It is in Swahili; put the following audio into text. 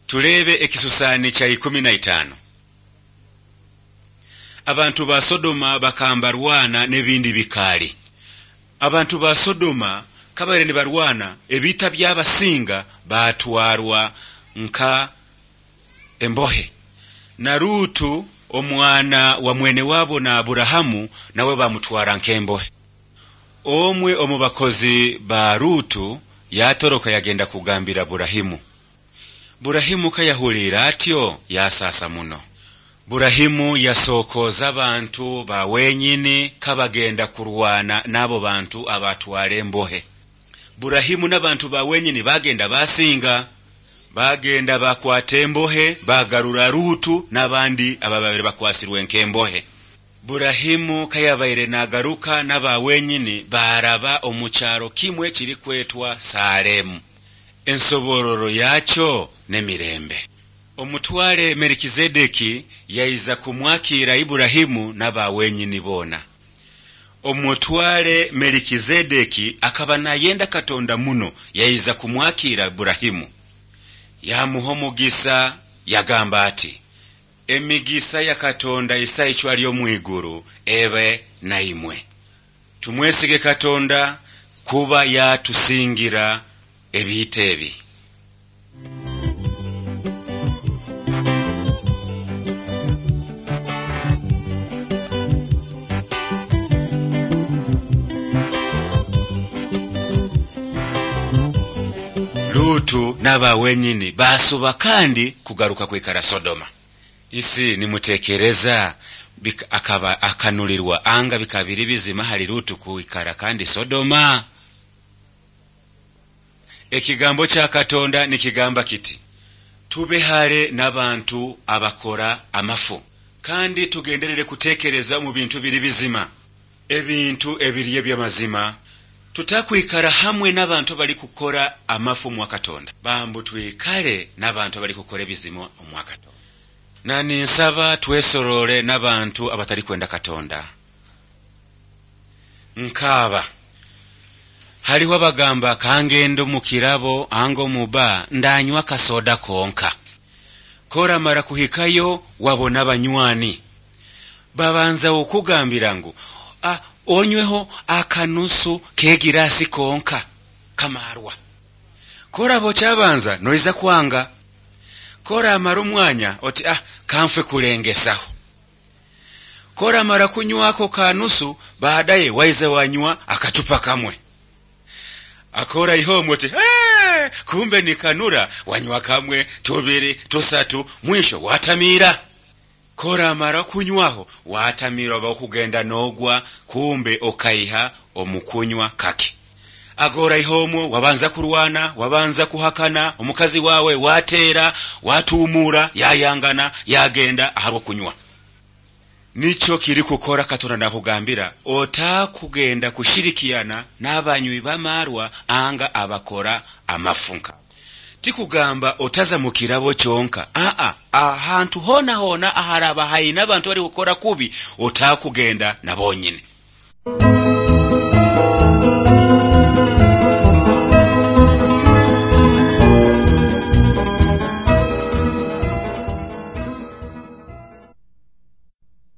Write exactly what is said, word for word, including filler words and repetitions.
Tulebe ekisusani kya ikumi na itaano. Abantu ba Sodoma bakambarwana nebindi bikali. Abantu ba Sodoma kabare ne barwana ebita by'abasinga batwarwa nka embohe. Na Lutu omwana wa mwene wabo na Aburahamu nawe bamutwara nk'embohe. Omwe omubakozi ba Lutu yatoroka yagenda kugambira Aburahimu. Burahimu kayahulira atyo yasasa muno. Burahimu yasokoza abantu ba wenyini kabagenda kurwana nabo bantu abatwala embohe. Burahimu n'abantu ba wenyini bagenda basinga, bagenda bakwata embohe bagarura Lutu n'abandi abababiri bakwasirwe nk'embohe. Burahimu kayabaire nagaruka n'aba wenyini baraba omukyaro kimwe kiri kwetwa Salemu. Ensobororo yakyo nemirembe. Omutwale Melikizedeki yaiza kumwakira Iburahimu n'aba wenyini bona. Omutwale Melikizedeki akaba nayenda Katonda muno yaiza kumwakira Iburahimu. Yamuhomugisa yagamba ati, emigisa ya Katonda isa ichwali omwiguru ebe na imwe. Tumwesige Katonda kuba ya tusingira ebitebi. Lutu n'aba wenyini basuba kandi kugaruka kwikara Sodoma. Isi nimutekereza akaba akanulirwa anga bikabiri bizima hali Lutu kuikara kandi Sodoma. Ekigambo kya Katonda nikigamba kiti, tube hale n'abantu abakora amafu kandi tugenderere kutekereza mu bintu biri bizima, ebintu ebiriye by'amazima. Tutakwikara hamwe n'abantu bali kukora amafu mu Katonda, bambu twikale n'abantu bali kukora ebizimo mu Katonda. Nani nsaba twesorole n'abantu abatali kwenda Katonda. Nkaba haliwo abagamba kangendo mu kirabo ango muba ndanywa kasoda konka. Kora mara kuhikayo wabona banywani babanza okugambira ngo ah onyweho akanusu kegirasi konka kamarwa. Kora bo kyabanza noiza kwanga. Kora amara umwanya oti ah kamfe kulengesaho. Kora mara kunywako kanusu baadaye waiza wanywa akatupa kamwe. Akora ihomo oti hey, kumbe ni kanura wanywa kamwe tubiri tusatu mwisho watamira. Kora mara kunywaho watamira bakugenda nogwa kumbe okaiha omukunywa kaki. Agora ihomo wabanza kurwana wabanza kuhakana omukazi wawe watera watumura yayangana yagenda aharo kunywa. Nicho kiri kukora Katonda nakugambira ota kugenda kushirikiana n'abanywi bamarwa anga abakora amafunka. Tikugamba otaza mu kirabo kyonka. Aa ahantu hona hona aharaba haina abantu bari gukora kubi ota kugenda nabonyine.